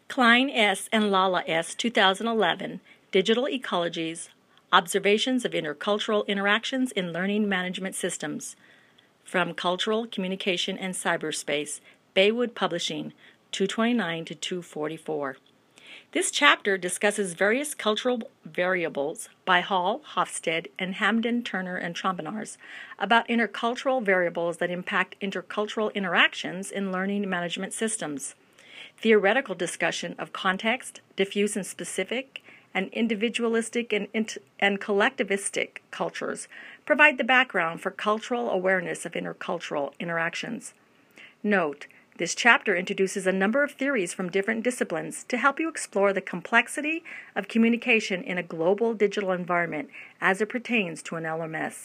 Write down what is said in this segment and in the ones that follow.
Klein S. and Lala S. 2011, Digital Ecologies, Observations of Intercultural Interactions in Learning Management Systems. From Cultural Communication and Cyberspace, Baywood Publishing, 229 to 244. This chapter discusses various cultural variables by Hall, Hofstede, and Hamden, Turner, and Trompenaars about intercultural variables that impact intercultural interactions in learning management systems. Theoretical discussion of context, diffuse and specific, and individualistic and collectivistic cultures provide the background for cultural awareness of intercultural interactions. Note, this chapter introduces a number of theories from different disciplines to help you explore the complexity of communication in a global digital environment as it pertains to an LMS.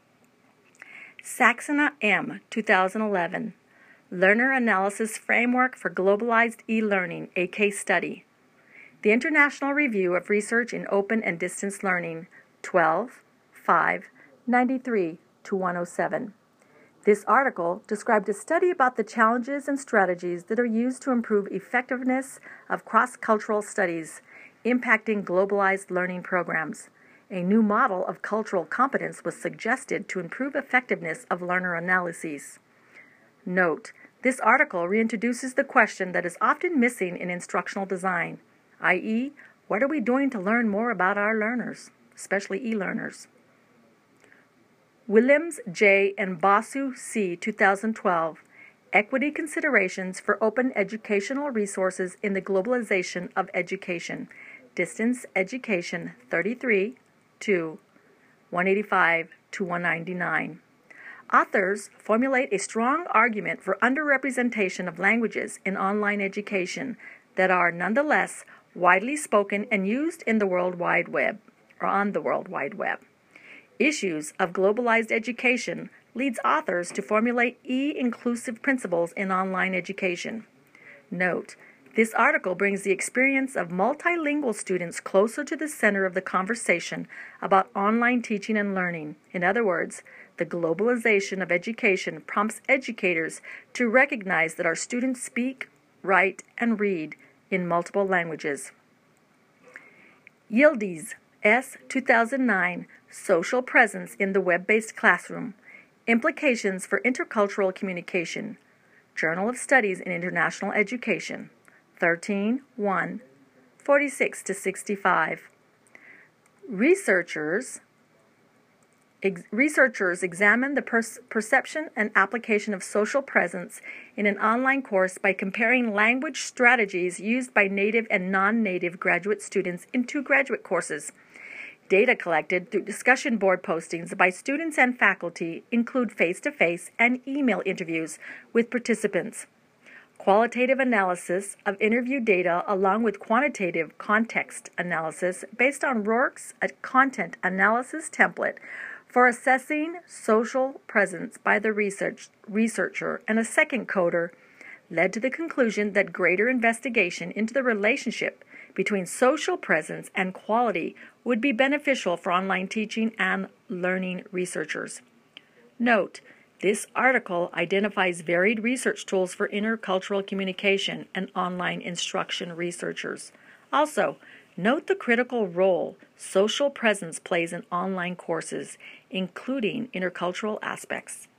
Saxena M. 2011, Learner Analysis Framework for Globalized E-Learning, a Case Study. The International Review of Research in Open and Distance Learning, 12, 5, 93 to 107. This article described a study about the challenges and strategies that are used to improve effectiveness of cross-cultural studies impacting globalized learning programs. A new model of cultural competence was suggested to improve effectiveness of learner analyses. Note, this article reintroduces the question that is often missing in instructional design, i.e., what are we doing to learn more about our learners, especially e-learners? Williams J. and Basu C. 2012, Equity Considerations for Open Educational Resources in the Globalization of Education, Distance Education 33 to 185 to 199. Authors formulate a strong argument for underrepresentation of languages in online education that are nonetheless widely spoken and used in the World Wide Web, or on the World Wide Web. Issues of globalized education leads authors to formulate E-inclusive principles in online education. Note, this article brings the experience of multilingual students closer to the center of the conversation about online teaching and learning. In other words, the globalization of education prompts educators to recognize that our students speak, write, and read in multiple languages. Yildiz S. 2009, Social Presence in the Web-Based Classroom, Implications for Intercultural Communication, Journal of Studies in International Education, 13, 1, 46 to 65. Researchers examine the perception and application of social presence in an online course by comparing language strategies used by native and non-native graduate students in two graduate courses. Data collected through discussion board postings by students and faculty include face-to-face and email interviews with participants. Qualitative analysis of interview data along with quantitative context analysis based on Rourke's content analysis template for assessing social presence by the researcher and a second coder led to the conclusion that greater investigation into the relationship between social presence and quality would be beneficial for online teaching and learning researchers. Note, this article identifies varied research tools for intercultural communication and online instruction researchers. Also, note the critical role social presence plays in online courses, including intercultural aspects.